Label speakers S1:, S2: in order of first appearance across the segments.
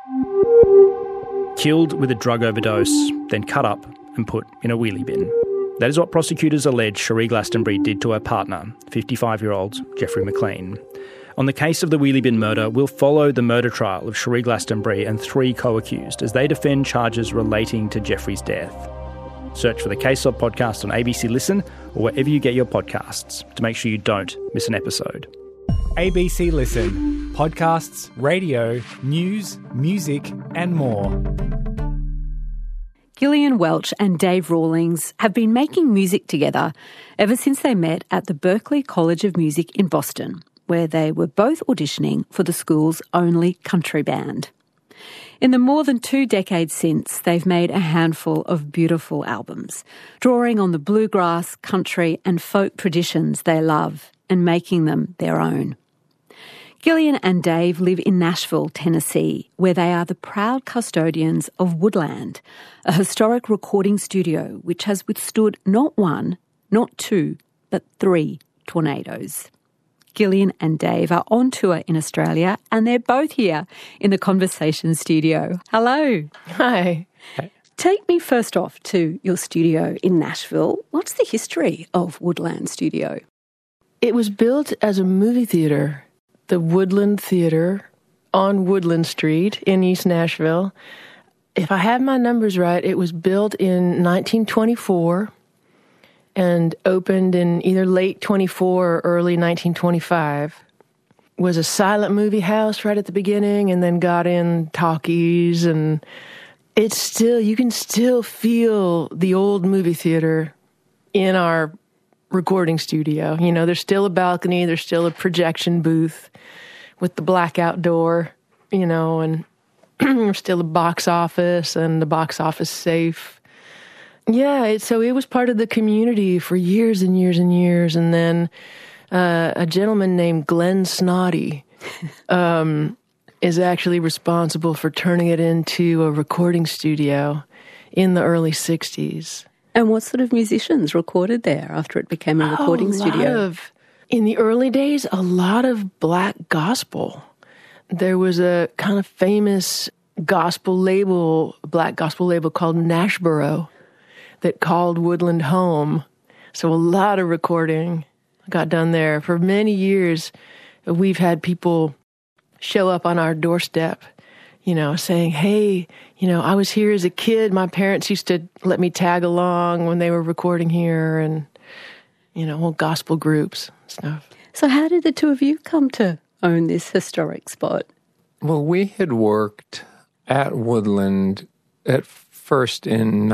S1: Killed with a drug overdose, then cut up and put in a wheelie bin. That is what prosecutors allege Cherie Glastonbury did to her partner, 55-year-old Jeffrey McLean. On the case of the wheelie bin murder, we'll follow the murder trial of Cherie Glastonbury and 3 co-accused as they defend charges relating to Jeffrey's death. Search for the Case Of podcast on ABC Listen or wherever you get your podcasts to make sure you don't miss an episode.
S2: ABC Listen. Podcasts, radio, news, music and more.
S3: Gillian Welch and Dave Rawlings have been making music together ever since they met at the Berklee College of Music in Boston, where they were both auditioning for the school's only country band. In the more than 2 decades since, they've made a handful of beautiful albums, drawing on the bluegrass, country and folk traditions they love and making them their own. Gillian and Dave live in Nashville, Tennessee, where they are the proud custodians of Woodland, a historic recording studio which has withstood not 1, not 2, but 3 tornadoes. Gillian and Dave are on tour in Australia and they're both here in the Conversation studio. Hello.
S4: Hi.
S3: Take me first off to your studio in Nashville. What's the history of Woodland Studio?
S4: It was built as a movie theater, the Woodland Theater on Woodland Street in East Nashville. If I have my numbers right, it was built in 1924 and opened in either late 24 or early 1925. Was a silent movie house right at the beginning and then got in talkies, and it's still, you can still feel the old movie theater in our recording studio. You know, there's still a balcony, there's still a projection booth with the blackout door, you know, and there's still a box office and the box office safe. Yeah, so it was part of the community for years and years and years. And then a gentleman named Glenn Snoddy is actually responsible for turning it into a recording studio in the early 60s.
S3: And what sort of musicians recorded there after it became a recording studio?
S4: In the early days, a lot of black gospel. There was a kind of famous gospel label, black gospel label called Nashboro that called Woodland home. So a lot of recording got done there. For many years, we've had people show up on our doorstep, you know, saying, hey, you know, I was here as a kid. My parents used to let me tag along when they were recording here, and, you know, whole gospel groups and stuff.
S3: So how did the two of you come to own this historic spot?
S5: Well, we had worked at Woodland at first in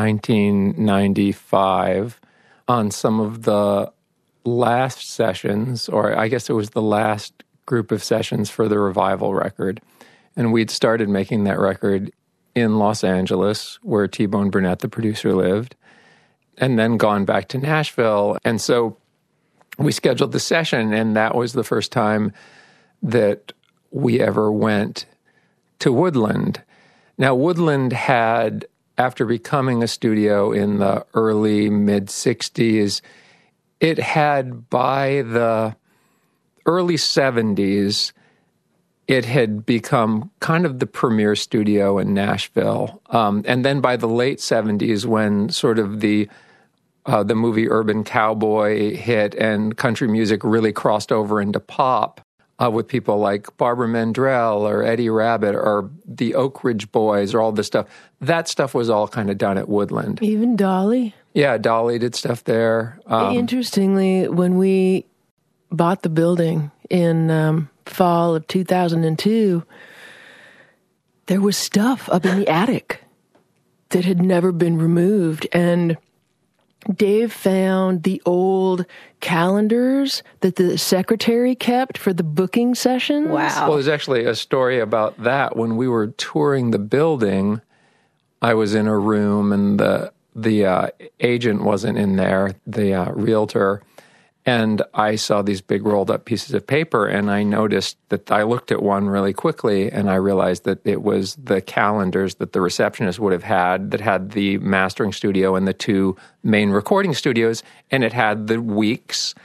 S5: 1995 on some of the last sessions, or I guess it was the last group of sessions for the Revival record. And we'd started making that record in Los Angeles, where T-Bone Burnett, the producer, lived, and then gone back to Nashville. And so we scheduled the session, and that was the first time that we ever went to Woodland. Now, Woodland had, after becoming a studio in the early, mid-'60s, it had, by the early 70s, it had become kind of the premier studio in Nashville. And then by the late 70s, when sort of the movie Urban Cowboy hit and country music really crossed over into pop, with people like Barbara Mandrell or Eddie Rabbitt or the Oak Ridge Boys or all this stuff, that stuff was all kind of done at Woodland.
S4: Even Dolly?
S5: Yeah, Dolly did stuff there.
S4: Interestingly, when we bought the building in fall of 2002, there was stuff up in the attic that had never been removed. And Dave found the old calendars that the secretary kept for the booking sessions.
S3: Wow.
S5: Well, there's actually a story about that. When we were touring the building, I was in a room and the agent wasn't in there, the realtor. And I saw these big rolled up pieces of paper, and I noticed that I looked at one really quickly, and I realized that it was the calendars that the receptionist would have had that had the mastering studio and the two main recording studios, and it had the weeks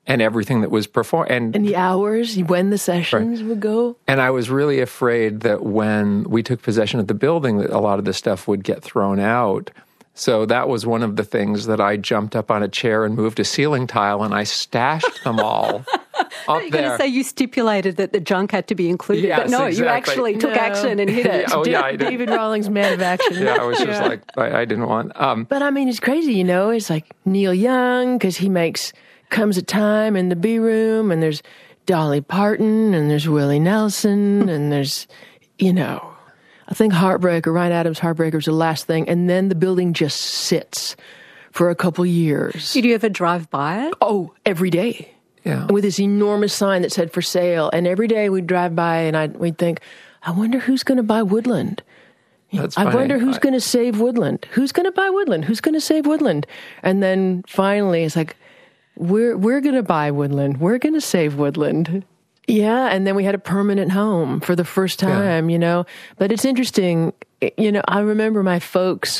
S5: and everything that was performed.
S4: And the hours, when the sessions would go.
S5: And I was really afraid that when we took possession of the building, that a lot of the stuff would get thrown out. So that was one of the things that I jumped up on a chair and moved a ceiling tile, and I stashed them all up
S3: You're
S5: there.
S3: going to say you stipulated that the junk had to be included,
S5: Yes,
S3: but no, you
S5: exactly.
S3: actually took action and hit it.
S5: I did.
S4: David Rawlings, man of action.
S5: Yeah, I was just like, I didn't want...
S4: But I mean, it's crazy, It's like Neil Young, because he comes a time in the B room, and there's Dolly Parton, and there's Willie Nelson, and there's, I think Heartbreaker, Ryan Adams' Heartbreaker was the last thing, and then the building just sits for a couple years.
S3: Did you ever drive by it?
S4: Oh, every day.
S5: Yeah.
S4: With this enormous sign that said for sale, and every day we'd drive by and we'd think, I wonder who's going to buy Woodland.
S5: That's
S4: I
S5: funny.
S4: wonder who's going to save Woodland. Who's going to buy Woodland? Who's going to save Woodland? And then finally, it's like, we're going to buy Woodland. We're going to save Woodland. Yeah, and then we had a permanent home for the first time, But it's interesting, I remember my folks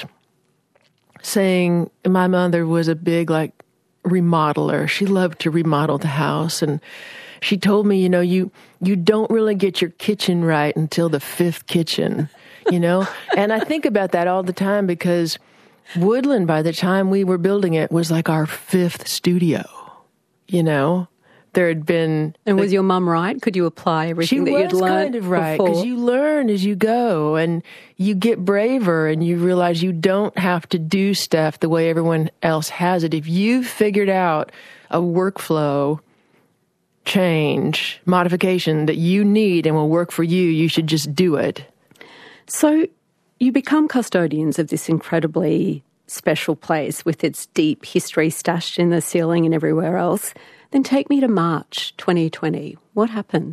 S4: saying my mother was a big, remodeler. She loved to remodel the house, and she told me, you don't really get your kitchen right until the fifth kitchen, And I think about that all the time because Woodland, by the time we were building it, was like our fifth studio, There had been...
S3: And was your mum right? Could you apply everything that you'd learned?
S4: She was kind of right, because you learn as you go, and you get braver, and you realize you don't have to do stuff the way everyone else has it. If you've figured out a workflow change, modification that you need and will work for you, you should just do it.
S3: So you become custodians of this incredibly special place with its deep history stashed in the ceiling and everywhere else. Then take me to March 2020. What happened?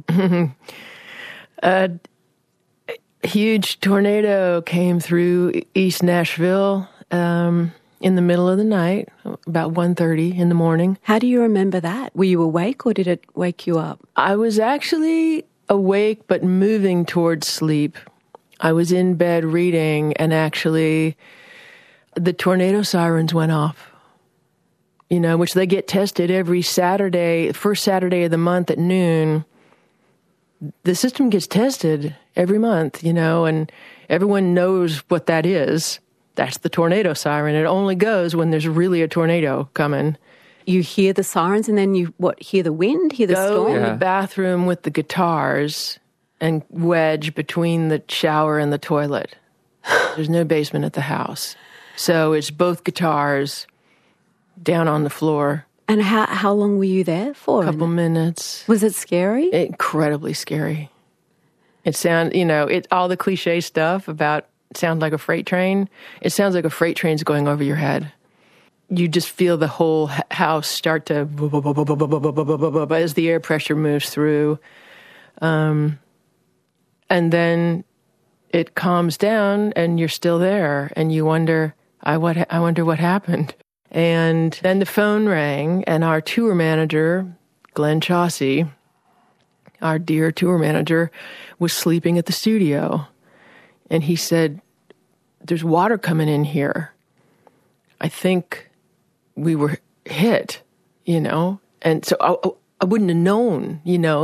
S4: A huge tornado came through East Nashville in the middle of the night, about 1:30 in the morning.
S3: How do you remember that? Were you awake or did it wake you up?
S4: I was actually awake but moving towards sleep. I was in bed reading, and actually the tornado sirens went off. Which they get tested every Saturday, first Saturday of the month at noon. The system gets tested every month, and everyone knows what that is. That's the tornado siren. It only goes when there's really a tornado coming.
S3: You hear the sirens and then you, hear the wind, hear the storm?
S4: Go in the bathroom with the guitars and wedge between the shower and the toilet. There's no basement at the house. So it's both guitars down on the floor.
S3: And how long were you there for?
S4: A couple minutes.
S3: Was it scary?
S4: Incredibly scary. It all the cliche stuff about sound like a freight train. It sounds like a freight train's going over your head. You just feel the whole house start to as the air pressure moves through. And then it calms down and you're still there and you wonder, I wonder what happened. And then the phone rang, and our tour manager, Glenn Chaucy, our dear tour manager, was sleeping at the studio. And he said, there's water coming in here. I think we were hit, And so I wouldn't have known,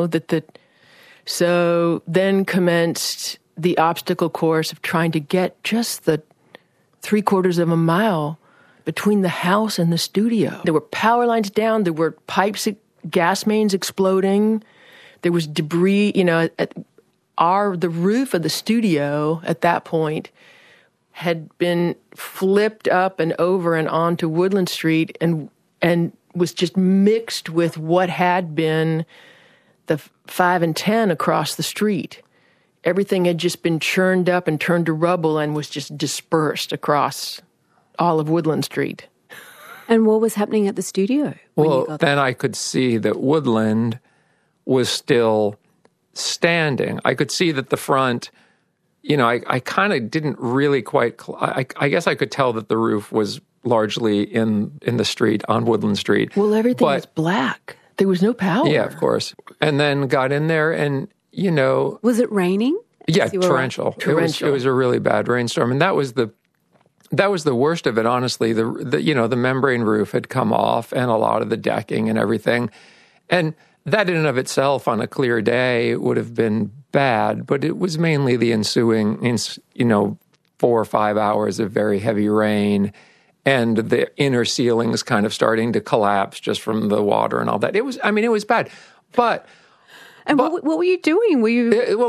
S4: So then commenced the obstacle course of trying to get just the 3/4 of a mile between the house and the studio. There were power lines down. There were pipes, gas mains exploding. There was debris, the roof of the studio at that point had been flipped up and over and onto Woodland Street and was just mixed with what had been the 5 and 10 across the street. Everything had just been churned up and turned to rubble and was just dispersed across all of Woodland Street.
S3: And what was happening at the studio?
S5: Well, then I could see that Woodland was still standing. I could see that the front, I kind of didn't really quite, I guess I could tell that the roof was largely in the street, on Woodland Street.
S4: Well, everything was black. There was no power.
S5: Yeah, of course. And then got in there and,
S3: Was it raining?
S5: Yeah, torrential. It was a really bad rainstorm. And that was the worst of it, honestly. The membrane roof had come off and a lot of the decking and everything. And that in and of itself on a clear day would have been bad, but it was mainly the ensuing, 4 or 5 hours of very heavy rain and the inner ceilings kind of starting to collapse just from the water and all that. It was bad. But
S3: what were you doing? Were you?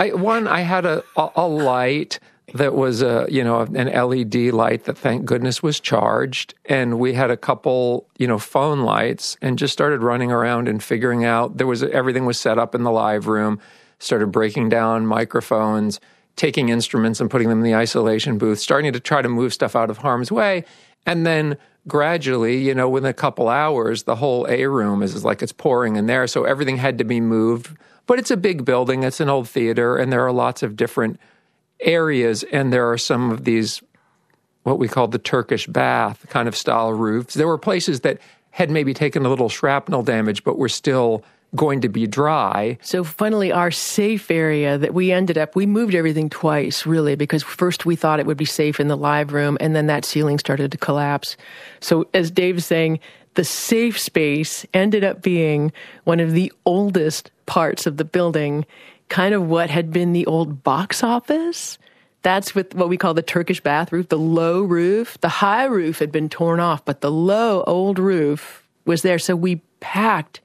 S5: I had a light that was an LED light that thank goodness was charged, and we had a couple phone lights, and just started running around and figuring out everything was set up in the live room. Started breaking down microphones, taking instruments and putting them in the isolation booth, starting to try to move stuff out of harm's way, and then gradually, within a couple hours, the whole A room is like it's pouring in there, so everything had to be moved. But it's a big building, it's an old theater, and there are lots of different areas, and there are some of these, what we call the Turkish bath kind of style roofs. There were places that had maybe taken a little shrapnel damage, but were still going to be dry.
S4: So finally, our safe area that we moved everything twice, really, because first we thought it would be safe in the live room, and then that ceiling started to collapse. So as Dave's saying, the safe space ended up being one of the oldest parts of the building, kind of what had been the old box office. That's with what we call the Turkish bath roof, the low roof. The high roof had been torn off, but the low old roof was there. So we packed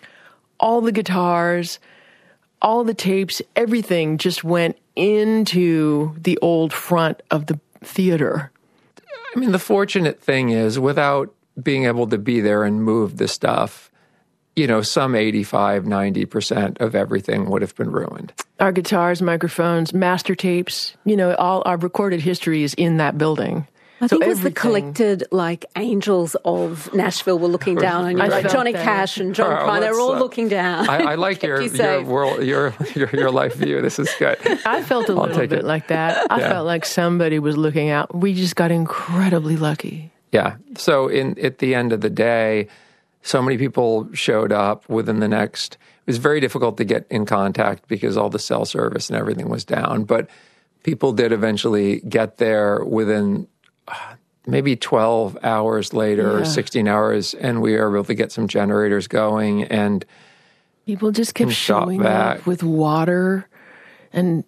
S4: all the guitars, all the tapes, everything just went into the old front of the theater.
S5: I mean, the fortunate thing is, without being able to be there and move the stuff, some 85, 90% of everything would have been ruined.
S4: Our guitars, microphones, master tapes, all our recorded history is in that building.
S3: I think it was the collected, angels of Nashville were looking down on you, like Johnny Cash and John Prine. They were all looking down.
S5: I like your world, your life view. This is good.
S4: I felt a little bit like that. I felt like somebody was looking out. We just got incredibly lucky.
S5: Yeah. So at the end of the day, so many people showed up within it was very difficult to get in contact because all the cell service and everything was down. But people did eventually get there within maybe 12 hours later, or 16 hours, and we were able to get some generators going. And
S4: people just kept showing up with water and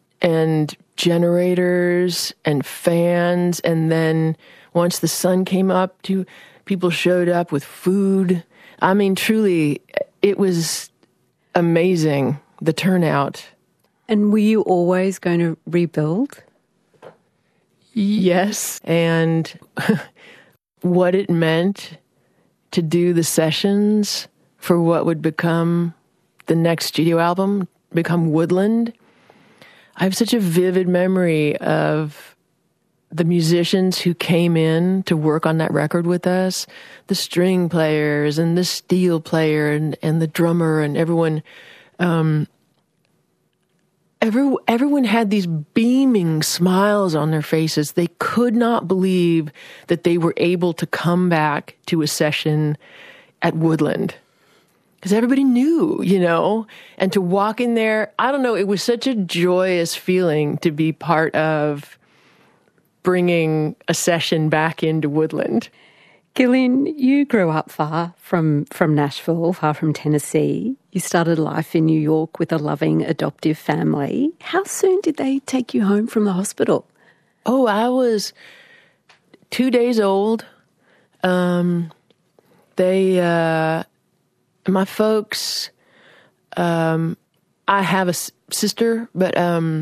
S4: generators and fans. And then once the sun came up, people showed up with food. I mean, truly, it was amazing, the turnout.
S3: And were you always going to rebuild?
S4: Yes. And what it meant to do the sessions for what would become the next studio album, become Woodland. I have such a vivid memory of the musicians who came in to work on that record with us, the string players and the steel player and the drummer and everyone. Everyone had these beaming smiles on their faces. They could not believe that they were able to come back to a session at Woodland. Because everybody knew, and to walk in there, I don't know, it was such a joyous feeling to be part of bringing a session back into Woodland.
S3: Gillian, you grew up far from Nashville, far from Tennessee. You started life in New York with a loving adoptive family. How soon did they take you home from the hospital?
S4: Oh, I was 2 days old. My folks, I have a sister, but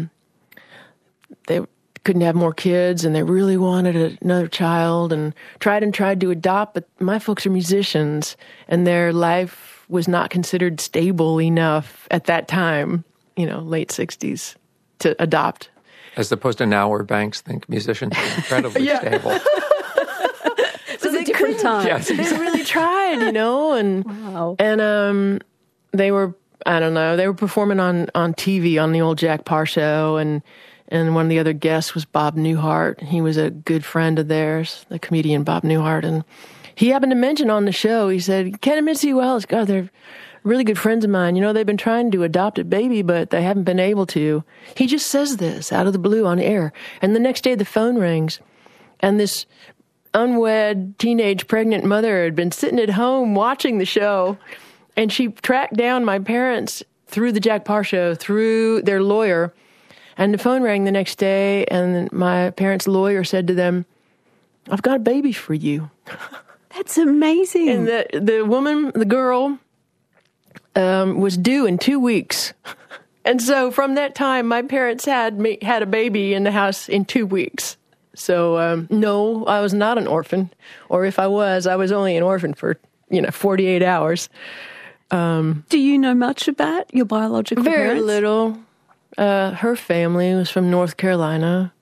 S4: they couldn't have more kids, and they really wanted another child and tried to adopt, but my folks are musicians, and their life was not considered stable enough at that time, late 60s, to adopt.
S5: As opposed to now where banks think musicians are incredibly stable.
S3: It was a different time.
S5: Yes, exactly.
S4: They really tried, and
S3: wow.
S4: And they were, they were performing on TV on the old Jack Parr show, and one of the other guests was Bob Newhart. He was a good friend of theirs, the comedian Bob Newhart. And he happened to mention on the show, he said, Ken and Mitzi Wells, God, they're really good friends of mine. They've been trying to adopt a baby, but they haven't been able to. He just says this out of the blue on air. And the next day the phone rings, and this unwed, teenage, pregnant mother had been sitting at home watching the show. And she tracked down my parents through the Jack Paar show, through their lawyer. And the phone rang the next day, and my parents' lawyer said to them, "I've got a baby for you."
S3: That's amazing.
S4: And the girl, was due in 2 weeks. And so from that time, my parents had a baby in the house in 2 weeks. So, no, I was not an orphan. Or if I was only an orphan for, 48 hours.
S3: Do you know much about your biological parents?
S4: Very little. Her family was from North Carolina.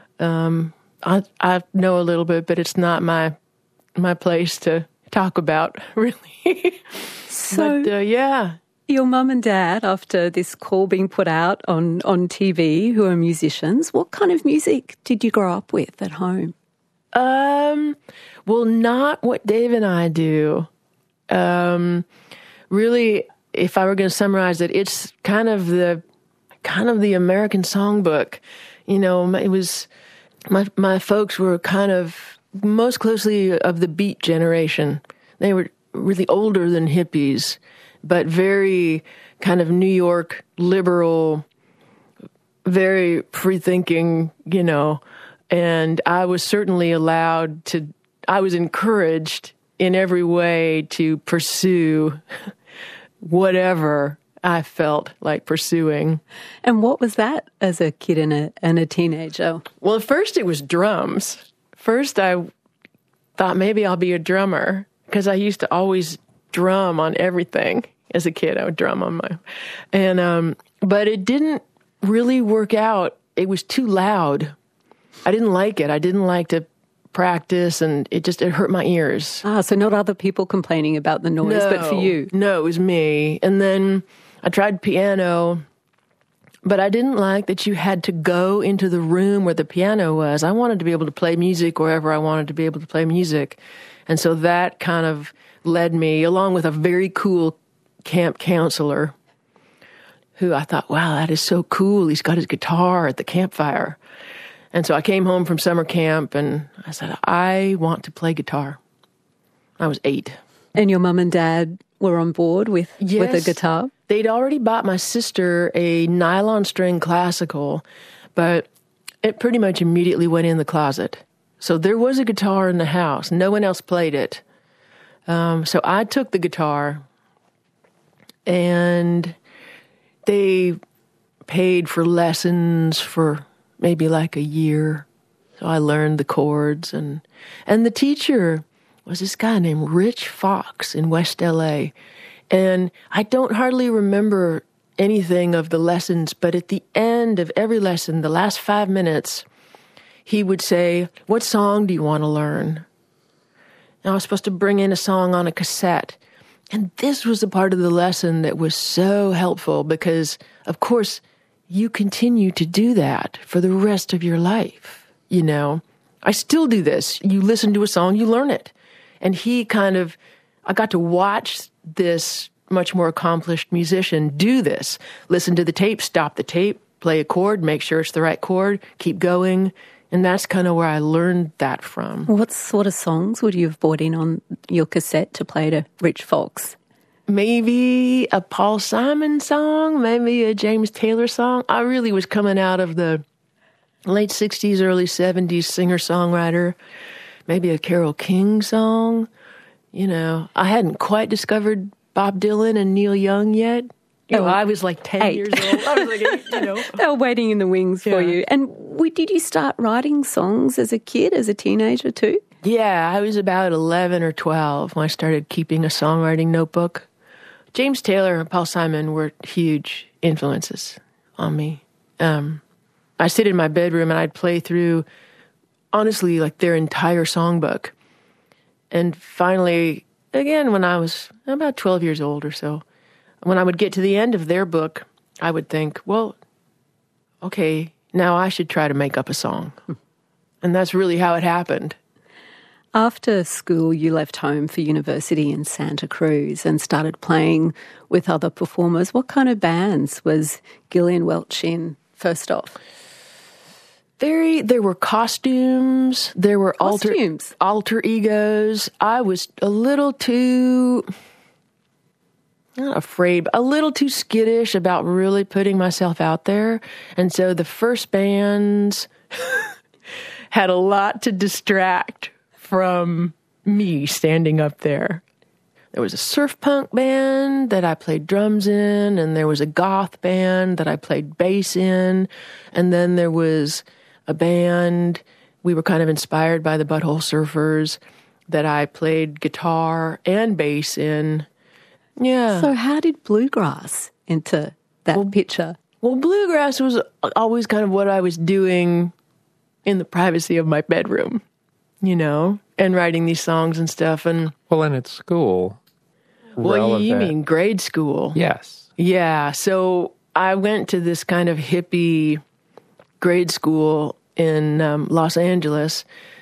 S4: I know a little bit, but it's not my place to talk about, really.
S3: So,
S4: but, yeah.
S3: Your mum and dad, after this call being put out on TV, who are musicians, what kind of music did you grow up with at home?
S4: Well, not what Dave and I do. Really, if I were going to summarize it, it's kind of the American songbook. It was my folks were kind of most closely of the Beat generation. They were really older than hippies, but very kind of New York liberal, very free-thinking, and I was certainly I was encouraged in every way to pursue whatever I felt like pursuing.
S3: And what was that as a kid and a teenager?
S4: Well, at first it was drums. First I thought maybe I'll be a drummer, because I used to always drum on everything. As a kid, I would drum on but it didn't really work out. It was too loud. I didn't like it. I didn't like to practice, and it hurt my ears.
S3: Ah, so not other people complaining about the noise, but for you.
S4: No, it was me. And then I tried piano, but I didn't like that you had to go into the room where the piano was. I wanted to be able to play music wherever I wanted to be able to play music. And so that kind of led me, along with a very cool camp counselor who I thought, wow, that is so cool. He's got his guitar at the campfire. And so I came home from summer camp and I said, I want to play guitar. I was 8.
S3: And your mum and dad were on board with a guitar?
S4: They'd already bought my sister a nylon string classical, but it pretty much immediately went in the closet. So there was a guitar in the house. No one else played it. So I took the guitar, and they paid for lessons for maybe like a year. So I learned the chords, and the teacher was this guy named Rich Fox in West LA. And I don't hardly remember anything of the lessons, but at the end of every lesson, the last 5 minutes, he would say, "What song do you want to learn?" And I was supposed to bring in a song on a cassette. And this was the part of the lesson that was so helpful because, of course, you continue to do that for the rest of your life. I still do this. You listen to a song, you learn it. And I got to watch this much more accomplished musician do this. Listen to the tape, stop the tape, play a chord, make sure it's the right chord, keep going. And that's kind of where I learned that from.
S3: What sort of songs would you have brought in on your cassette to play to Rich Fox?
S4: Maybe a Paul Simon song, maybe a James Taylor song. I really was coming out of the late 60s, early 70s singer-songwriter. Maybe a Carole King song. I hadn't quite discovered Bob Dylan and Neil Young yet. I was like 10 years old. I was like 8,
S3: They were waiting in the wings for you. And did you start writing songs as a kid, as a teenager too?
S4: Yeah, I was about 11 or 12 when I started keeping a songwriting notebook. James Taylor and Paul Simon were huge influences on me. I sit in my bedroom and I'd play through, honestly, like their entire songbook. And finally, again, when I was about 12 years old or so, when I would get to the end of their book, I would think, well, okay, now I should try to make up a song. And that's really how it happened.
S3: After school, you left home for university in Santa Cruz and started playing with other performers. What kind of bands was Gillian Welch in, first off?
S4: There were costumes. There were alter egos. I was a little too not afraid, but a little too skittish about really putting myself out there. And so the first bands had a lot to distract from me standing up there. There was a surf punk band that I played drums in, and there was a goth band that I played bass in, and then there was a band, we were kind of inspired by the Butthole Surfers, that I played guitar and bass in. Yeah.
S3: So how did bluegrass enter that picture?
S4: Well, bluegrass was always kind of what I was doing in the privacy of my bedroom, and writing these songs and stuff. And
S5: Well, and at school.
S4: well, you
S5: relevant.
S4: mean grade school?
S5: Yes.
S4: Yeah. So I went to this kind of hippie grade school in Los Angeles,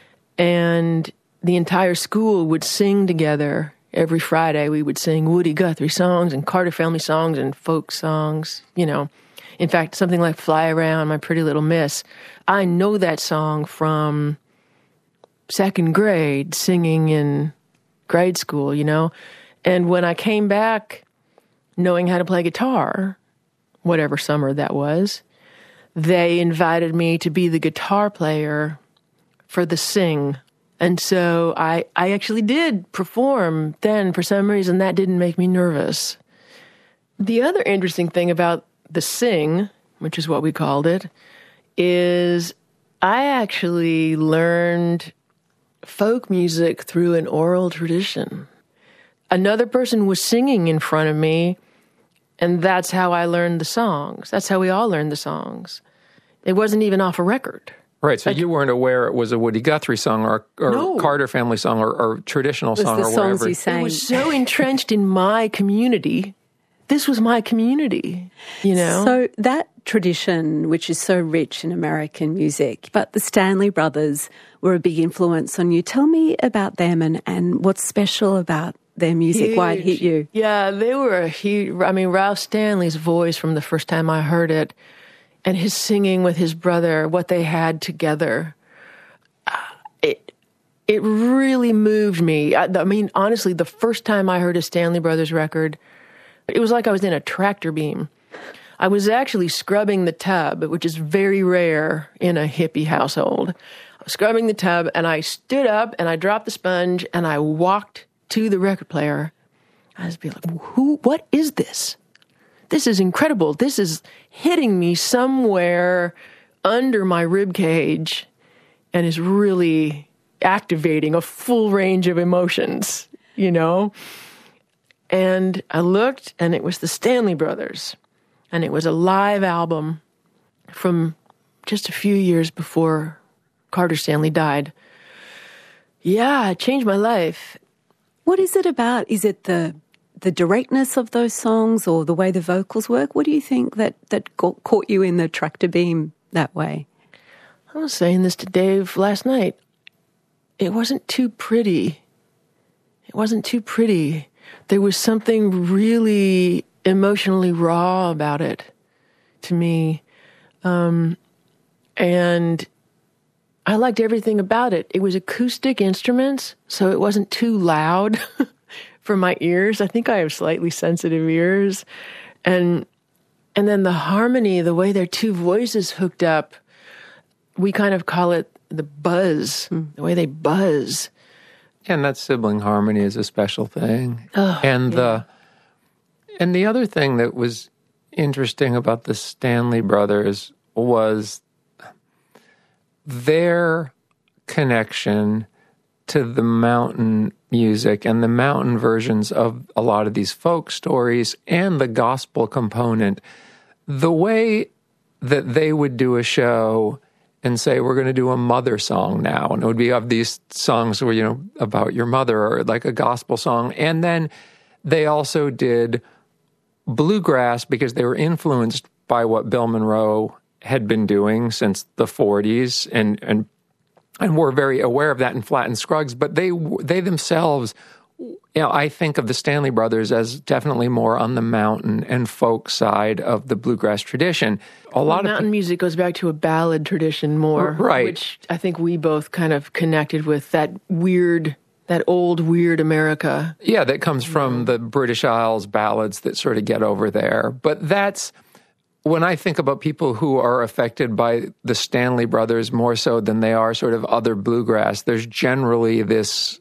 S4: and the entire school would sing together. Every Friday, we would sing Woody Guthrie songs and Carter Family songs and folk songs, In fact, something like Fly Around, My Pretty Little Miss. I know that song from second grade, singing in grade school, And when I came back knowing how to play guitar, whatever summer that was, they invited me to be the guitar player for the Sing. And so I actually did perform then. For some reason, that didn't make me nervous. The other interesting thing about the Sing, which is what we called it, is I actually learned folk music through an oral tradition. Another person was singing in front of me, and that's how I learned the songs. That's how we all learned the songs. It wasn't even off a record.
S5: Right, so you weren't aware it was a Woody Guthrie song or
S4: No.
S5: Carter Family song or traditional song
S3: the
S5: or
S3: songs
S5: whatever.
S3: you sang.
S4: It was so entrenched in my community. This was my community,
S3: So that tradition, which is so rich in American music, but the Stanley Brothers were a big influence on you. Tell me about them and what's special about their music, why it hit you.
S4: Yeah, they were a huge... Ralph Stanley's voice from the first time I heard it, and his singing with his brother, what they had together, it really moved me. Honestly, the first time I heard a Stanley Brothers record, it was like I was in a tractor beam. I was actually scrubbing the tub, which is very rare in a hippie household. I was scrubbing the tub, and I stood up, and I dropped the sponge, and I walked to the record player. I was like, what is this? This is incredible. This is hitting me somewhere under my rib cage and is really activating a full range of emotions, And I looked, and it was the Stanley Brothers. And it was a live album from just a few years before Carter Stanley died. Yeah, it changed my life.
S3: What is it about? Is it the directness of those songs or the way the vocals work? What do you think that caught you in the tractor beam that way?
S4: I was saying this to Dave last night. It wasn't too pretty. It wasn't too pretty. There was something really emotionally raw about it to me. And I liked everything about it. It was acoustic instruments, so it wasn't too loud for my ears. I think I have slightly sensitive ears. And then the harmony, the way their two voices hooked up, we kind of call it the buzz, the way they buzz.
S5: And that sibling harmony is a special thing.
S4: Oh,
S5: and the other thing that was interesting about the Stanley Brothers was their connection to the mountain music and the mountain versions of a lot of these folk stories and the gospel component. The way that they would do a show and say, we're going to do a mother song now, and it would be of these songs where, about your mother or like a gospel song. And then they also did bluegrass because they were influenced by what Bill Monroe had been doing since the 40s and were very aware of that in Flatt and Scruggs. But they themselves, I think of the Stanley Brothers as definitely more on the mountain and folk side of the bluegrass tradition. A lot of
S4: mountain music goes back to a ballad tradition more,
S5: right?
S4: Which I think we both kind of connected with, that weird That old, weird America.
S5: Yeah, that comes from the British Isles ballads that sort of get over there. But that's, when I think about people who are affected by the Stanley Brothers more so than they are sort of other bluegrass, there's generally this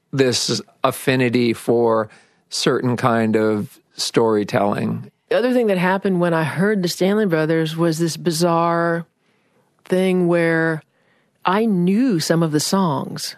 S5: affinity for certain kind of storytelling.
S4: The other thing that happened when I heard the Stanley Brothers was this bizarre thing where I knew some of the songs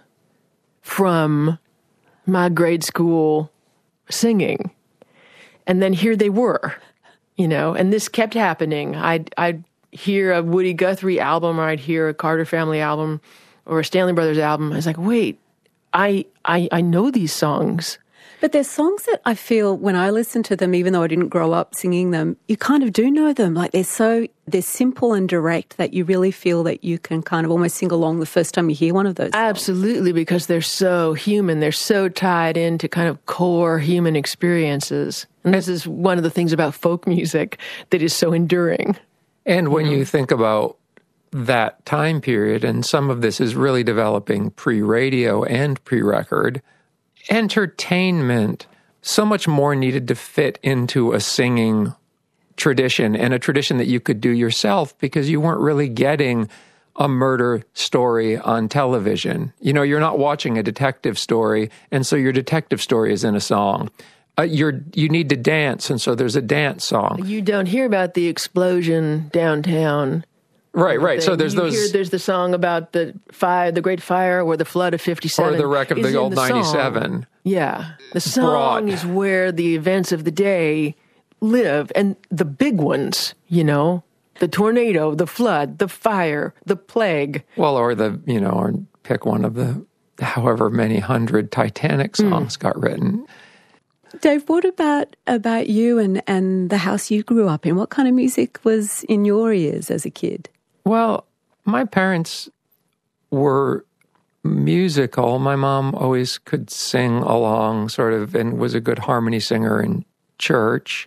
S4: from my grade school singing. And then here they were, and this kept happening. I'd hear a Woody Guthrie album, or I'd hear a Carter Family album or a Stanley Brothers album. I was like, wait, I know these songs.
S3: But there's songs that I feel when I listen to them, even though I didn't grow up singing them, you kind of do know them. Like they're simple and direct that you really feel that you can kind of almost sing along the first time you hear one of those songs.
S4: Absolutely, because they're so human. They're so tied into kind of core human experiences. And this is one of the things about folk music that is so enduring.
S5: And when you think about that time period, and some of this is really developing pre-radio and pre-record, entertainment, so much more needed to fit into a singing tradition, and a tradition that you could do yourself, because you weren't really getting a murder story on television. You're not watching a detective story, and so your detective story is in a song. You need to dance, and so there's a dance song.
S4: You don't hear about the explosion downtown.
S5: Right. So there's
S4: there's the song about the Great Fire, or the flood of 57.
S5: Or the wreck of the old 97.
S4: Yeah. The song is where the events of the day live. And the big ones, the tornado, the flood, the fire, the plague.
S5: Well, or or pick one of the however many hundred Titanic songs got written.
S3: Dave, what about you and the house you grew up in? What kind of music was in your ears as a kid?
S5: Well, my parents were musical. My mom always could sing along, sort of, and was a good harmony singer in church.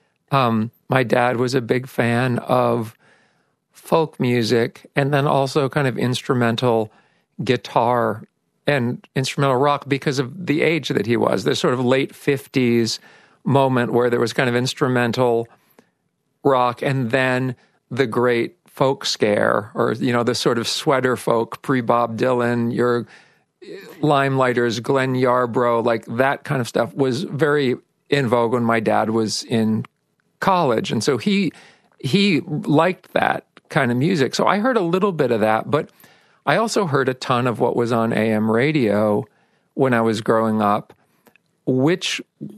S5: My dad was a big fan of folk music, and then also kind of instrumental guitar and instrumental rock because of the age that he was. This sort of late 50s moment where there was kind of instrumental rock, and then the great folk scare, or, the sort of sweater folk, pre-Bob Dylan, your Limelighters, Glenn Yarbrough, like that kind of stuff was very in vogue when my dad was in college. And so he liked that kind of music. So I heard a little bit of that, but I also heard a ton of what was on AM radio when I was growing up, which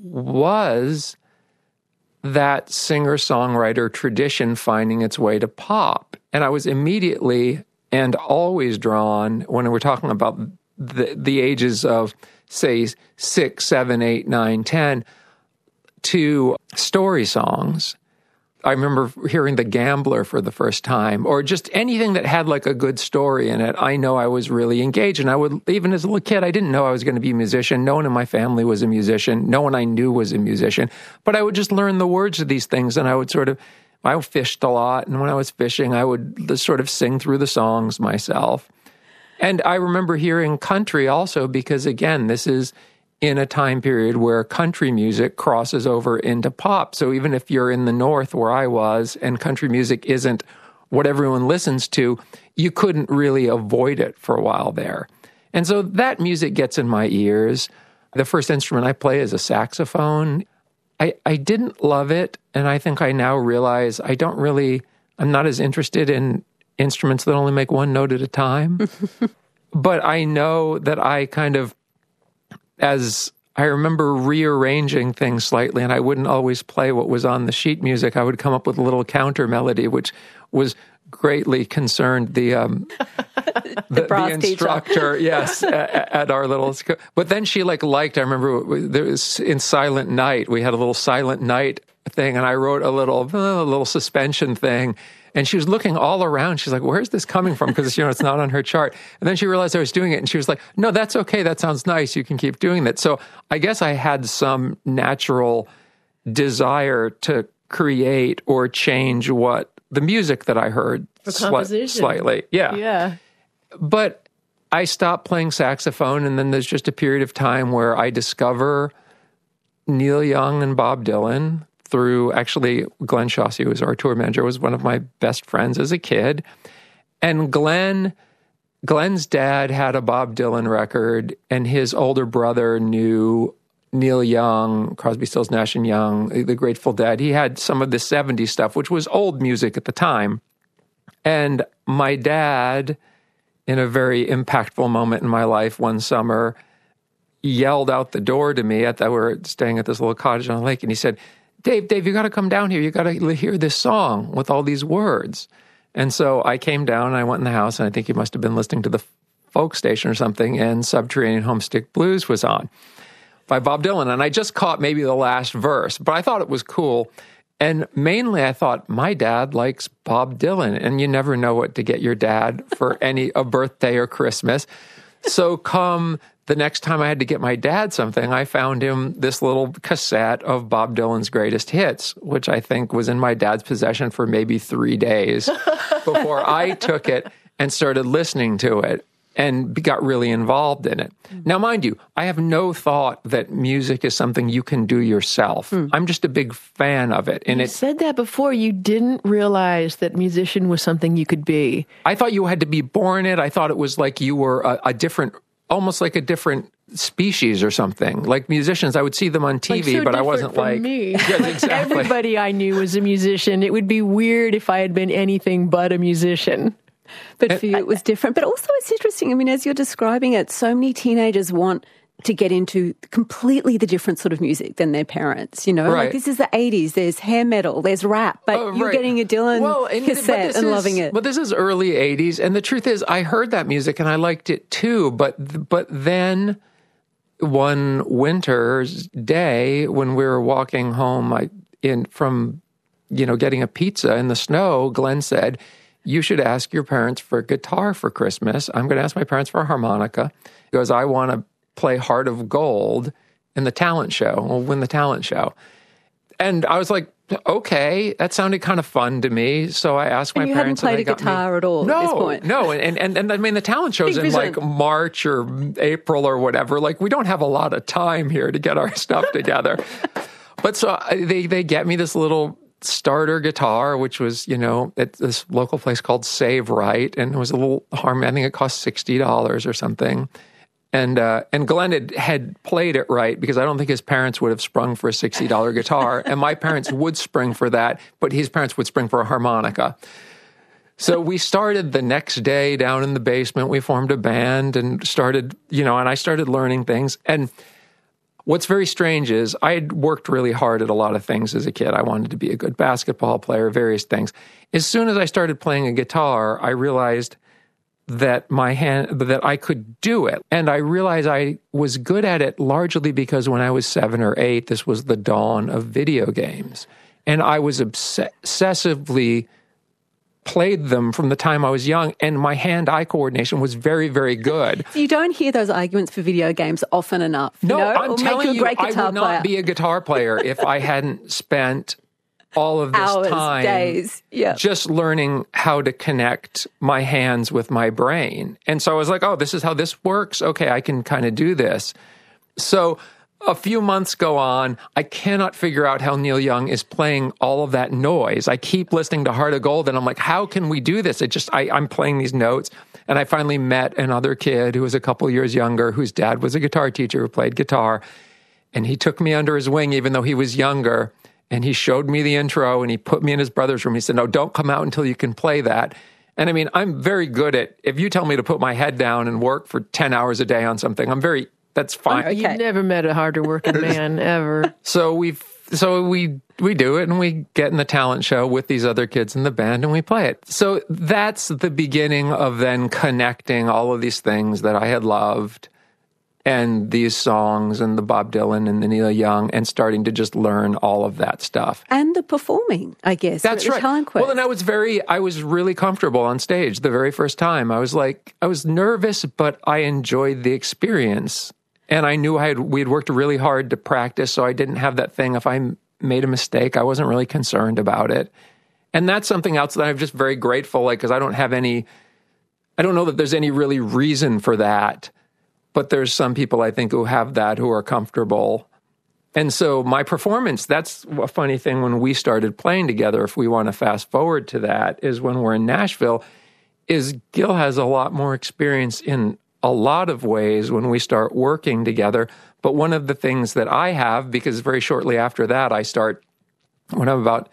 S5: was that singer-songwriter tradition finding its way to pop. And I was immediately and always drawn, when we're talking about the ages of, say, 6, 7, 8, 9, 10, to story songs. I remember hearing The Gambler for the first time, or just anything that had like a good story in it. I know I was really engaged, and I would, even as a little kid, I didn't know I was going to be a musician. No one in my family was a musician. No one I knew was a musician. But I would just learn the words of these things, and I would I fished a lot, and when I was fishing, I would just sort of sing through the songs myself. And I remember hearing country also, because again, this is in a time period where country music crosses over into pop. So even if you're in the North where I was and country music isn't what everyone listens to, you couldn't really avoid it for a while there. And so that music gets in my ears. The first instrument I play is a saxophone. I didn't love it, and I think I now realize I'm not as interested in instruments that only make one note at a time. But I know that I as I remember rearranging things slightly, and I wouldn't always play what was on the sheet music. I would come up with a little counter melody, which was greatly concerned the instructor, yes, at our little school. But then she liked. I remember there was in Silent Night, we had a little Silent Night thing, and I wrote a little suspension thing. And she was looking all around. She's like, where's this coming from? Because, it's not on her chart. And then she realized I was doing it. And she was like, no, that's okay. That sounds nice. You can keep doing that. So I guess I had some natural desire to create or change what the music that I heard slightly. Yeah.
S4: Yeah.
S5: But I stopped playing saxophone, and then there's just a period of time where I discover Neil Young and Bob Dylan through, actually, Glenn Chaussee, who was our tour manager, was one of my best friends as a kid. And Glenn's dad had a Bob Dylan record, and his older brother knew Neil Young, Crosby, Stills, Nash & Young, the Grateful Dead. He had some of the 70s stuff, which was old music at the time. And my dad, in a very impactful moment in my life one summer, yelled out the door to me. We were staying at this little cottage on a lake, and he said, Dave, you got to come down here. You got to hear this song with all these words. And so I came down, and I went in the house, and I think he must have been listening to the folk station or something, and Subterranean Homesick Blues was on by Bob Dylan. And I just caught maybe the last verse, but I thought it was cool. And mainly I thought, my dad likes Bob Dylan, and you never know what to get your dad for a birthday or Christmas. So come the next time I had to get my dad something, I found him this little cassette of Bob Dylan's greatest hits, which I think was in my dad's possession for maybe 3 days before I took it and started listening to it and got really involved in it. Now, mind you, I have no thought that music is something you can do yourself. I'm just a big fan of it. And
S4: you said that before. You didn't realize that musician was something you could be.
S5: I thought you had to be born it. I thought it was like you were a different, almost like a different species or something. Like musicians, I would see them on TV, but I wasn't
S4: from me.
S5: Yes, exactly.
S4: Everybody I knew was a musician. It would be weird if I had been anything but a musician.
S3: But for you, it was different. But also it's interesting. I mean, as you're describing it, so many teenagers want to get into completely the different sort of music than their parents, you know?
S5: Right.
S3: Like, this is the 80s. There's hair metal, there's rap, but you're getting a Dylan cassette and loving it.
S5: But this is early 80s, and the truth is, I heard that music and I liked it too, but then one winter's day when we were walking home from getting a pizza in the snow, Glenn said, you should ask your parents for a guitar for Christmas. I'm going to ask my parents for a harmonica. He goes, I want to play Heart of Gold in the talent show. We'll win the talent show. And I was like, okay, that sounded kind of fun to me. So I asked my parents.
S3: You hadn't played a guitar at all at this point?
S5: No. And I mean, the talent show's in like March or April or whatever. Like, we don't have a lot of time here to get our stuff together. But so they get me this little starter guitar, which was, at this local place called Save Right, and it was a little I think it cost $60 or something. And Glenn had played it right, because I don't think his parents would have sprung for a $60 guitar, and my parents would spring for that, but his parents would spring for a harmonica. So we started the next day down in the basement. We formed a band and started, and I started learning things. And what's very strange is I had worked really hard at a lot of things as a kid. I wanted to be a good basketball player, various things. As soon as I started playing a guitar, I realized that that I could do it. And I realized I was good at it largely because when I was 7 or 8, this was the dawn of video games. And I was obsessively played them from the time I was young, and my hand-eye coordination was very, very good.
S3: So you don't hear those arguments for video games often enough.
S5: No, I'm
S3: It'll
S5: telling
S3: make you a great
S5: I
S3: guitar
S5: would not be a guitar player if I hadn't spent all of this
S3: hours,
S5: time
S3: days,
S5: just learning how to connect my hands with my brain. And so I was like, oh, this is how this works? Okay, I can kind of do this. So a few months go on. I cannot figure out how Neil Young is playing all of that noise. I keep listening to Heart of Gold, and I'm like, how can we do this? I'm playing these notes. And I finally met another kid who was a couple years younger, whose dad was a guitar teacher who played guitar. And he took me under his wing, even though he was younger. And he showed me the intro, and he put me in his brother's room. He said, no, don't come out until you can play that. And I mean, I'm very good at, if you tell me to put my head down and work for 10 hours a day on something, that's fine.
S4: Okay. You've never met a harder working man ever.
S5: So we do it, and we get in the talent show with these other kids in the band, and we play it. So that's the beginning of then connecting all of these things that I had loved, and these songs, and the Bob Dylan and the Neil Young, and starting to just learn all of that stuff.
S3: And the performing, I guess.
S5: That's right.
S3: Talent Quest.
S5: Well, and I was really comfortable on stage the very first time. I was nervous, but I enjoyed the experience. And I knew we'd worked really hard to practice, so I didn't have that thing. If I made a mistake, I wasn't really concerned about it. And that's something else that I'm just very grateful, because I don't have any I don't know that there's any really reason for that, but there's some people I think who have that, who are comfortable. And so my performance, that's a funny thing when we started playing together, if we want to fast forward to that, is when we're in Nashville, is Gil has a lot more experience in a lot of ways when we start working together. But one of the things that I have, because very shortly after that, I start, when I'm about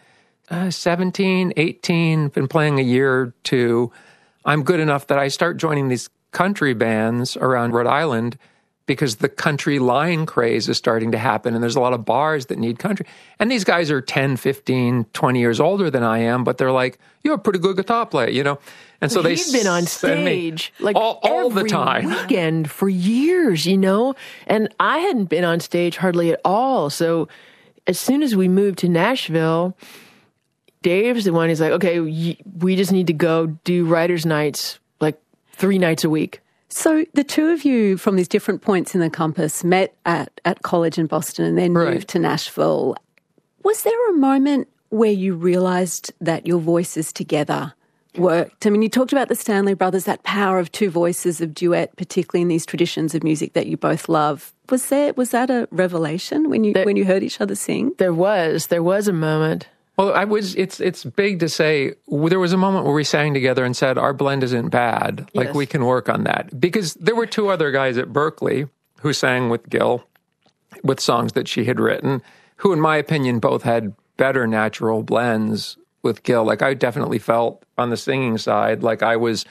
S5: 17, 18, been playing a year or two, I'm good enough that I start joining these country bands around Rhode Island because the country line craze is starting to happen, and there's a lot of bars that need country. And these guys are 10, 15, 20 years older than I am, but they're like, you're a pretty good guitar player, you know? And so
S4: he'd been on stage like
S5: all the time,
S4: every weekend for years, you know? And I hadn't been on stage hardly at all. So as soon as we moved to Nashville, Dave's the one who's like, okay, we just need to go do writers' nights like 3 nights a week.
S3: So the two of you from these different points in the compass met at college in Boston and then moved to Nashville. Was there a moment where you realised that your voices together worked? I mean, you talked about the Stanley Brothers, that power of two voices of duet, particularly in these traditions of music that you both love. Was that a revelation when you heard each other sing?
S4: There was a moment.
S5: Well, it's big to say, there was a moment where we sang together and said, our blend isn't bad. Like,
S4: yes.
S5: We can work on that. Because there were 2 other guys at Berklee who sang with Gil, with songs that she had written, who, in my opinion, both had better natural blends with Gil. Like, I definitely felt on the singing side like I was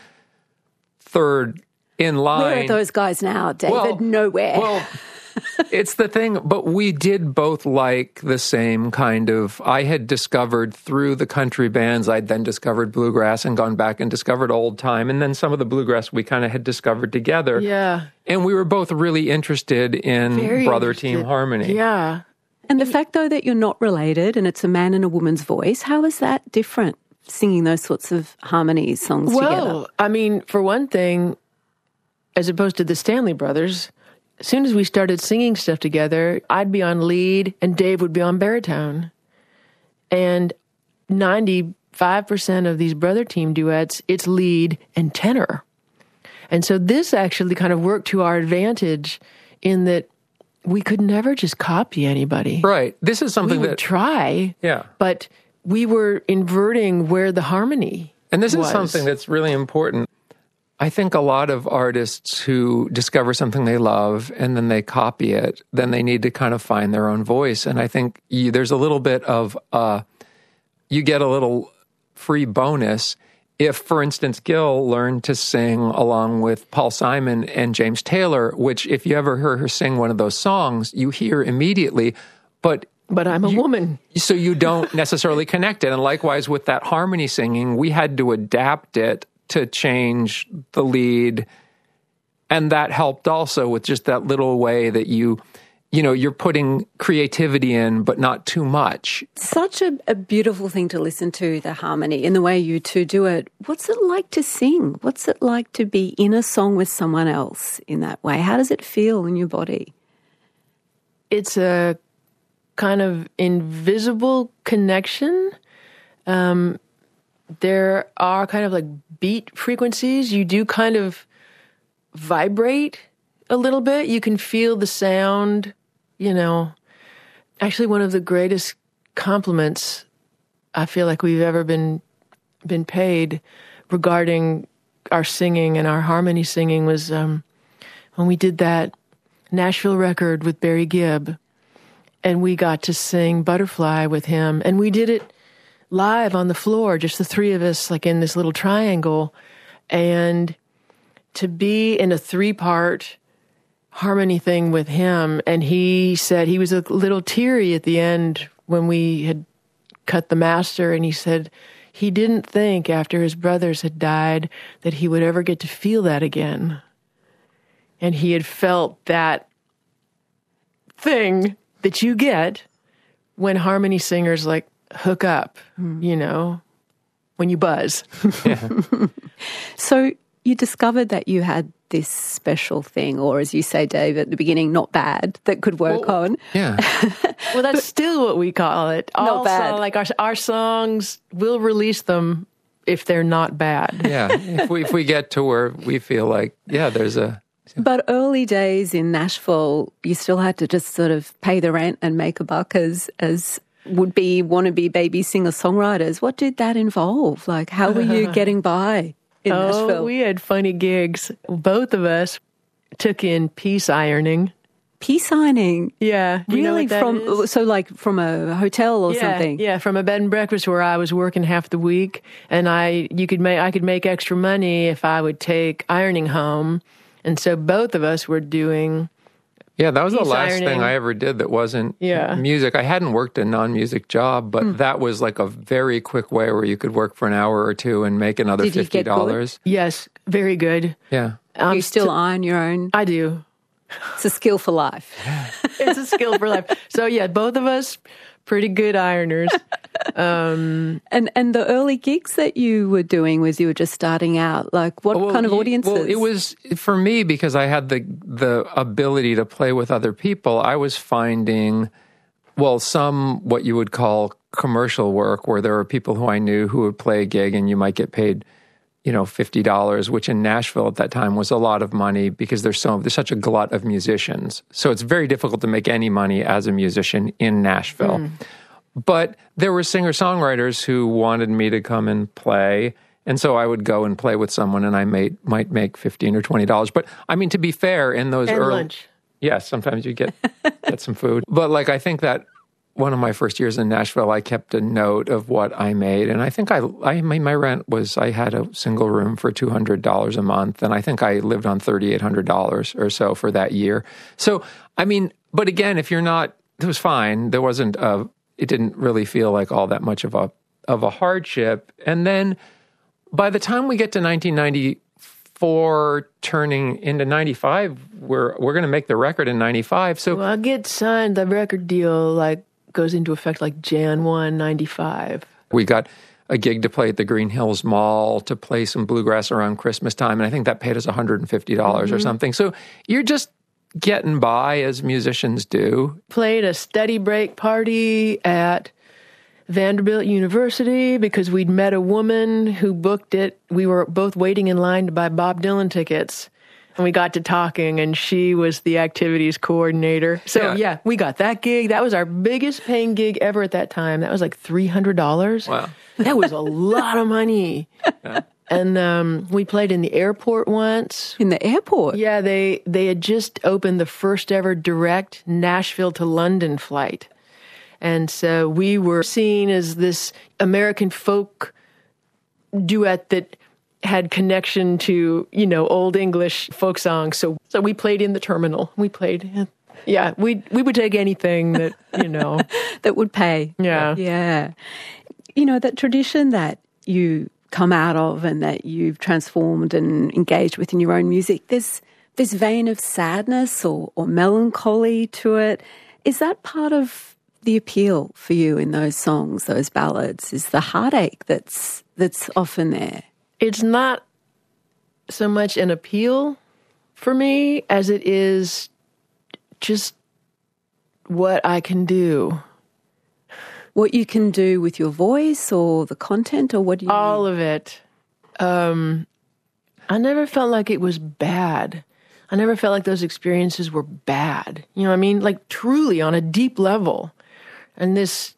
S5: third in line.
S3: Where are those guys now, David?
S5: Well,
S3: nowhere.
S5: Well, it's the thing, but we did both like the same kind of, I had discovered through the country bands, I'd then discovered bluegrass and gone back and discovered old time, and then some of the bluegrass we kind of had discovered together.
S4: Yeah.
S5: And we were both really interested in brother-team harmony.
S4: Yeah.
S3: And the fact, though, that you're not related and it's a man and a woman's voice, how is that different, singing those sorts of harmony songs together?
S4: Well, I mean, for one thing, as opposed to the Stanley Brothers, as soon as we started singing stuff together, I'd be on lead and Dave would be on baritone. And 95% of these brother team duets, it's lead and tenor. And so this actually kind of worked to our advantage in that we could never just copy anybody.
S5: Right. This is something
S4: we would try, but we were inverting where the harmony
S5: And this
S4: was.
S5: is something that's really important. I think a lot of artists who discover something they love and then they copy it, then they need to kind of find their own voice. And I think there's a little bit of, you get a little free bonus if, for instance, Gil learned to sing along with Paul Simon and James Taylor, which if you ever hear her sing one of those songs, you hear immediately, but
S4: I'm a woman.
S5: So you don't necessarily connect it. And likewise with that harmony singing, we had to adapt it to change the lead. And that helped also with just that little way that you're putting creativity in, but not too much.
S3: Such a beautiful thing to listen to, the harmony, in the way you two do it. What's it like to sing? What's it like to be in a song with someone else in that way? How does it feel in your body?
S4: It's a kind of invisible connection. There are kind of like beat frequencies. You do kind of vibrate a little bit. You can feel the sound, Actually, one of the greatest compliments I feel like we've ever been paid regarding our singing and our harmony singing was when we did that Nashville record with Barry Gibb, and we got to sing Butterfly with him, and we did it live on the floor, just the 3 of us, like in this little triangle, and to be in a 3-part harmony thing with him. And he said he was a little teary at the end when we had cut the master, and he said he didn't think after his brothers had died that he would ever get to feel that again. And he had felt that thing that you get when harmony singers like hook up, when you buzz.
S5: Yeah.
S3: So you discovered that you had this special thing, or as you say, Dave, at the beginning, not bad, that could work on.
S5: Yeah.
S4: Well, that's still what we call it.
S3: Not bad.
S4: Like our songs, we'll release them if they're not bad.
S5: Yeah, if we get to where we feel like, there's a...
S3: But early days in Nashville, you still had to just sort of pay the rent and make a buck as would-be wannabe baby singer-songwriters. What did that involve? Like, how were you getting by in Nashville?
S4: We had funny gigs. Both of us took in piece ironing.
S3: Peace signing.
S4: Yeah.
S3: Really?
S4: You know what that is?
S3: So like from a hotel or
S4: Yeah,
S3: something?
S4: yeah, from a bed and breakfast where I was working half the week, and I could make extra money if I would take ironing home. And so both of us were doing...
S5: Yeah, that was the
S4: piece
S5: last
S4: ironing.
S5: thing I ever did that wasn't
S4: Yeah.
S5: music. I hadn't worked a non-music job, but that was like a very quick way where you could work for an hour or two and make another
S3: Did you get
S5: $50.
S4: Yes, very good.
S5: Yeah.
S3: You still iron your own?
S4: I do.
S3: It's a skill for life.
S4: It's a skill for life. So yeah, both of us pretty good ironers.
S3: And the early gigs that you were doing was you were just starting out. Like what kind of audiences?
S5: Well, it was for me because I had the ability to play with other people. I was finding, some what you would call commercial work where there were people who I knew who would play a gig and you might get paid, $50, which in Nashville at that time was a lot of money because there's such a glut of musicians. So it's very difficult to make any money as a musician in Nashville. But there were singer-songwriters who wanted me to come and play, and so I would go and play with someone, and I might make $15 or $20. But I mean, to be fair, in those
S4: And
S5: early
S4: lunch.
S5: Yes, sometimes you get some food. But I think that one of my first years in Nashville, I kept a note of what I made, and I think my rent was I had a single room for $200 a month, and I think I lived on $3,800 or so for that year. So I mean, but again, if you're not, it was fine. There wasn't it didn't really feel like all that much of a hardship. And then by the time we get to 1994, turning into 95, we're going to make the record in 95. So
S4: Well, I get signed. The record deal goes into effect Jan 1, 95.
S5: we got a gig to play at the Green Hills Mall to play some bluegrass around Christmas time, and I think that paid us $150 or something. So you're just getting by as musicians do.
S4: Played a study break party at Vanderbilt University because we'd met a woman who booked it. We were both waiting in line to buy Bob Dylan tickets, and we got to talking, and she was the activities coordinator. So yeah, we got that gig. That was our biggest paying gig ever at that time. That was $300.
S5: Wow.
S4: That was a lot of money. Yeah. And we played in the airport once.
S3: In the airport?
S4: Yeah, they had just opened the first ever direct Nashville to London flight. And so we were seen as this American folk duet that had connection to, Old English folk songs. So we played in the terminal. We played, we would take anything that,
S3: that would pay.
S4: Yeah.
S3: Yeah. That tradition that you come out of and that you've transformed and engaged with in your own music, there's this vein of sadness or melancholy to it. Is that part of the appeal for you in those songs, those ballads? Is the heartache that's often there?
S4: It's not so much an appeal for me as it is just what I can do.
S3: What you can do with your voice or the content, or what do you
S4: All
S3: mean?
S4: of it. I never felt like it was bad. I never felt like those experiences were bad. You know what I mean? Truly on a deep level. And this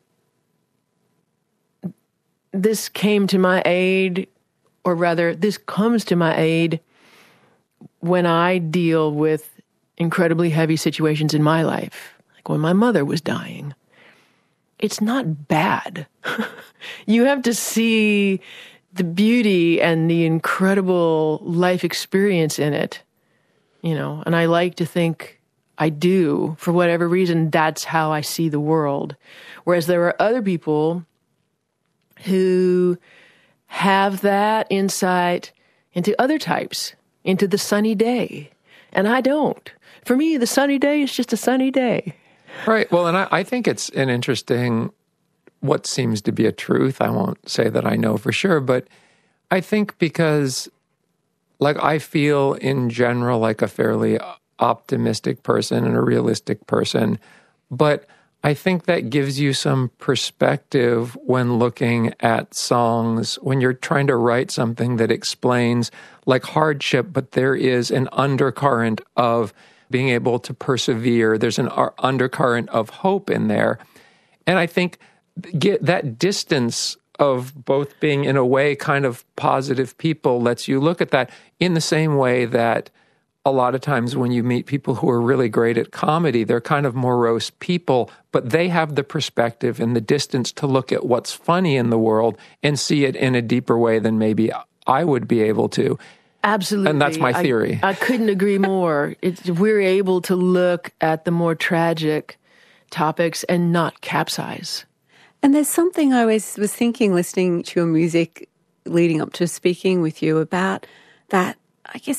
S4: came to my aid, or rather, this comes to my aid when I deal with incredibly heavy situations in my life. Like when my mother was dying. It's not bad. You have to see the beauty and the incredible life experience in it, and I like to think I do. For whatever reason, that's how I see the world. Whereas there are other people who have that insight into other types, into the sunny day. And I don't. For me, the sunny day is just a sunny day.
S5: Right. Well, and I think it's an interesting, what seems to be a truth. I won't say that I know for sure, but I think because, I feel in general like a fairly optimistic person and a realistic person, but I think that gives you some perspective when looking at songs, when you're trying to write something that explains like hardship, but there is an undercurrent of being able to persevere. There's an undercurrent of hope in there. And I think get that distance of both being, in a way, kind of positive people lets you look at that in the same way that a lot of times when you meet people who are really great at comedy, they're kind of morose people, but they have the perspective and the distance to look at what's funny in the world and see it in a deeper way than maybe I would be able to.
S4: Absolutely.
S5: And that's my theory.
S4: I couldn't agree more. We're able to look at the more tragic topics and not capsize.
S3: And there's something I was thinking, listening to your music leading up to speaking with you about that. I guess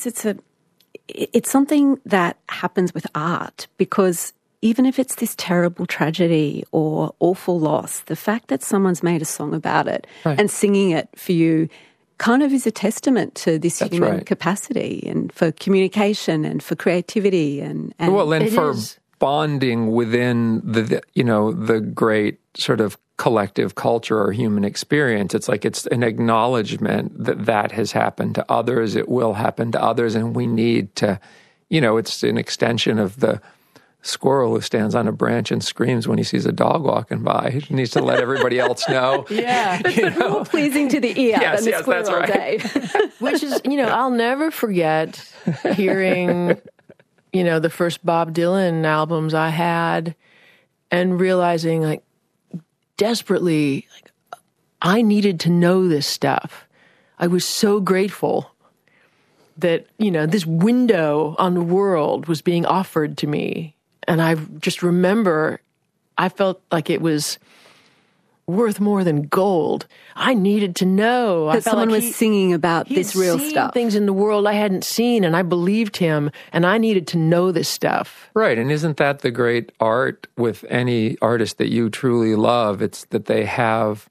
S3: it's something that happens with art, because even if it's this terrible tragedy or awful loss, the fact that someone's made a song about it and singing it for you kind of is a testament to this human capacity and for communication and for creativity and
S5: for bonding within the great sort of collective culture or human experience. It's like it's an acknowledgement that has happened to others, it will happen to others, and we need to, it's an extension of the squirrel who stands on a branch and screams when he sees a dog walking by. He needs to let everybody else know.
S3: Yeah. But more pleasing to the ear than the squirrel,
S5: that's right.
S3: Dave.
S4: Which is, I'll never forget hearing, the first Bob Dylan albums I had and realizing, like, desperately, like, I needed to know this stuff. I was so grateful that, this window on the world was being offered to me. And I just remember I felt like it was worth more than gold. I needed to know.
S3: That someone was singing about this real stuff.
S4: Things in the world I hadn't seen, and I believed him, and I needed to know this stuff.
S5: Right, and isn't that the great art with any artist that you truly love? It's that they have,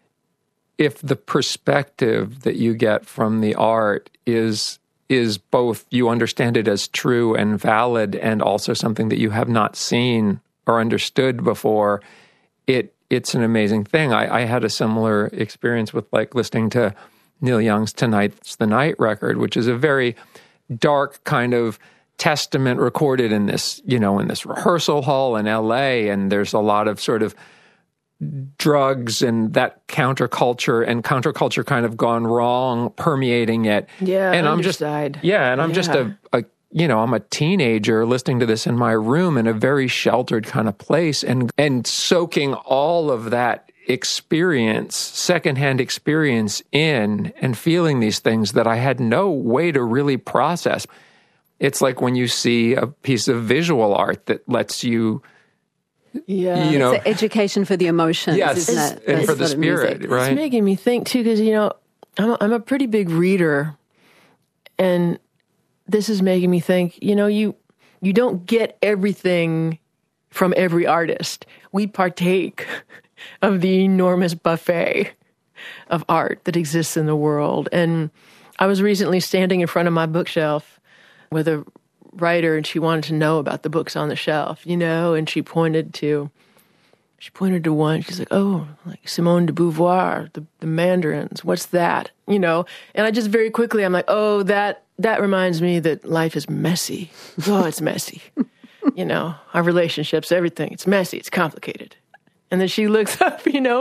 S5: if the perspective that you get from the art is both you understand it as true and valid and also something that you have not seen or understood before, it's an amazing thing. I had a similar experience with like listening to Neil Young's Tonight's the Night record, which is a very dark kind of testament recorded in this, in this rehearsal hall in LA, and there's a lot of sort of drugs and that counterculture kind of gone wrong, permeating it.
S4: Yeah,
S5: and I'm just I'm a teenager listening to this in my room in a very sheltered kind of place and soaking all of that experience, secondhand experience in and feeling these things that I had no way to really process. It's like when you see a piece of visual art that lets you
S3: it's an education for the emotions, isn't it?
S5: And for the spirit, right?
S4: It's making me think, too, because, I'm a pretty big reader, and this is making me think, you don't get everything from every artist. We partake of the enormous buffet of art that exists in the world. And I was recently standing in front of my bookshelf with a writer, and she wanted to know about the books on the shelf, and she pointed to one. She's like, oh, like Simone de Beauvoir, the Mandarins. What's that? And I just very quickly, I'm like, oh, that reminds me that life is messy. Oh, it's messy. Our relationships, everything. It's messy. It's complicated. And then she looks up,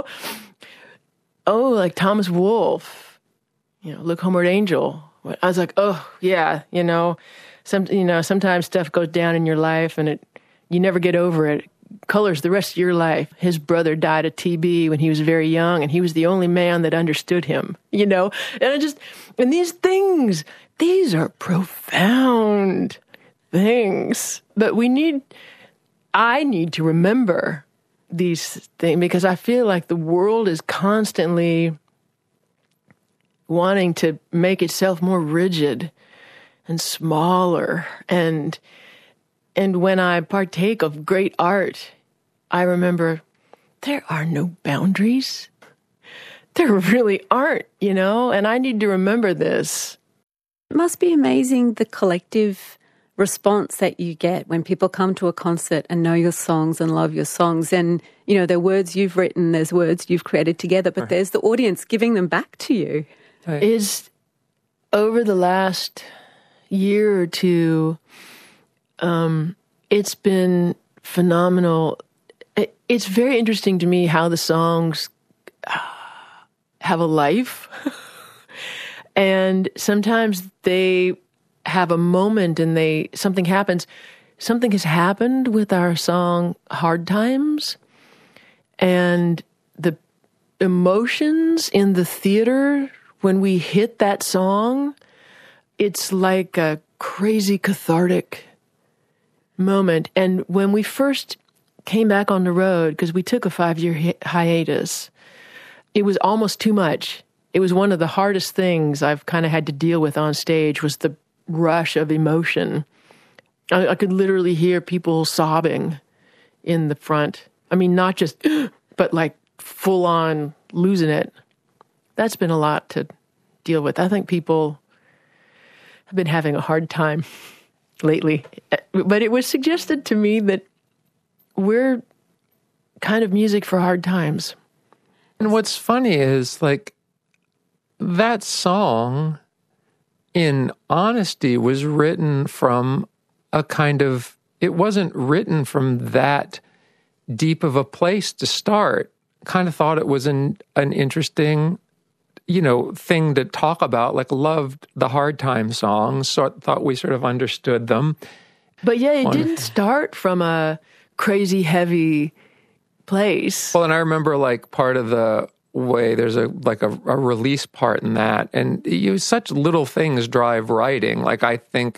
S4: oh, like Thomas Wolfe, Look Homeward Angel. I was like, oh, yeah, sometimes stuff goes down in your life and you never get over it. Colors the rest of your life. His brother died of TB when he was very young, and he was the only man that understood him, and these things, these are profound things, but I need to remember these things because I feel like the world is constantly wanting to make itself more rigid and smaller. And when I partake of great art, I remember there are no boundaries. There really aren't, and I need to remember this.
S3: It must be amazing, the collective response that you get when people come to a concert and know your songs and love your songs. And, you know, they're words you've written, there's words you've created together, but there's the audience giving them back to you.
S4: Is over the last year or two, it's been phenomenal. It's very interesting to me how the songs have a life. And sometimes they have a moment and something happens. Something has happened with our song Hard Times, and the emotions in the theater when we hit that song, it's like a crazy cathartic moment. And when we first came back on the road, because we took a 5-year hiatus, it was almost too much. It was one of the hardest things I've kind of had to deal with on stage, was the rush of emotion. I could literally hear people sobbing in the front. I mean, not just, but like full on losing it. That's been a lot to deal with. I think people have been having a hard time lately. But it was suggested to me that we're kind of music for hard times.
S5: And what's funny is, like, that song, in honesty, was written from a kind of, it wasn't written from that deep of a place to start. Kind of thought it was an interesting, you know, thing to talk about, like loved the Hard Time songs, so thought we sort of understood them.
S4: But yeah, it didn't start from a crazy heavy place.
S5: Well, and I remember, like, part of the way there's a release part in that, and such little things drive writing. Like, I think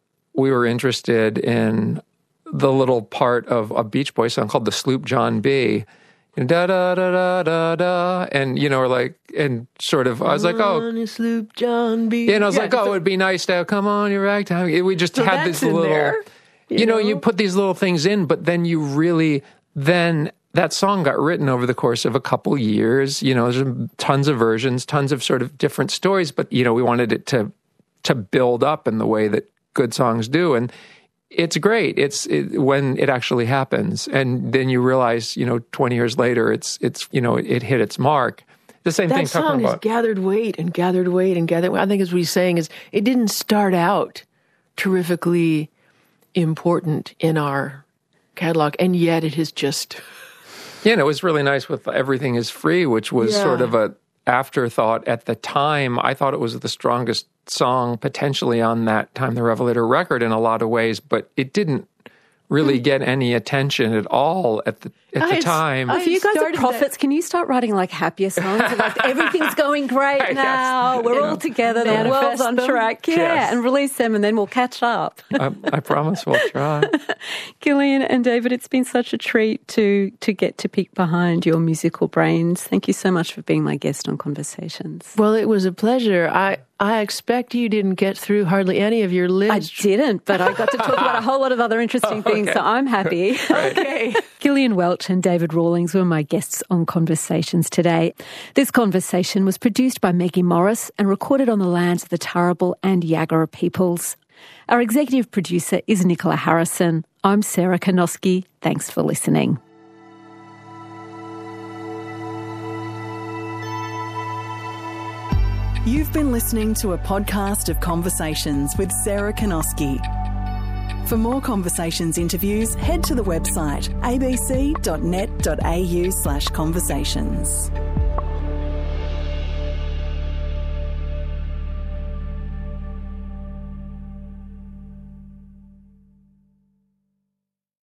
S5: we were interested in the little part of a Beach Boys song called "The Sloop John B." And da da da da da da, and you know, or like, and sort of, I was like, oh,
S4: Sloop John B.
S5: And I was like, oh, it'd be nice to come on your ragtime. We just had this little,
S4: there,
S5: you know, you put these little things in, but then you really then. That song got written over the course of a couple years. You know, there's tons of versions, tons of sort of different stories, but, you know, we wanted it to build up in the way that good songs do. And it's great. It's when it actually happens. And then you realize, you know, 20 years later, it's you know, it hit its mark. The same thing talking about.
S4: That song has gathered weight and gathered weight and gathered weight. I think, as what he's saying is, it didn't start out terrifically important in our catalog, and yet it has just...
S5: Yeah, and it was really nice with Everything Is Free, which was sort of a afterthought at the time. I thought it was the strongest song potentially on that Time the Revelator record in a lot of ways, but it didn't really get any attention at all at the time.
S3: If you guys are prophets, can you start writing like happier songs? Like, everything's going great now. We're all together. The world's on track. Yeah, and release them, and then we'll catch up.
S5: I promise we'll try.
S3: Gillian and David, it's been such a treat to get to peek behind your musical brains. Thank you so much for being my guest on Conversations.
S4: Well, it was a pleasure. I expect you didn't get through hardly any of your list.
S3: I didn't, but I got to talk about a whole lot of other interesting things, so I'm happy.
S4: Okay.
S3: Gillian Welch and David Rawlings were my guests on Conversations today. This conversation was produced by Maggie Morris and recorded on the lands of the Turrbal and Yagara peoples. Our executive producer is Nicola Harrison. I'm Sarah Kanoski. Thanks for listening.
S6: You've been listening to a podcast of Conversations with Sarah Kanoski. For more Conversations interviews, head to the website abc.net.au/conversations.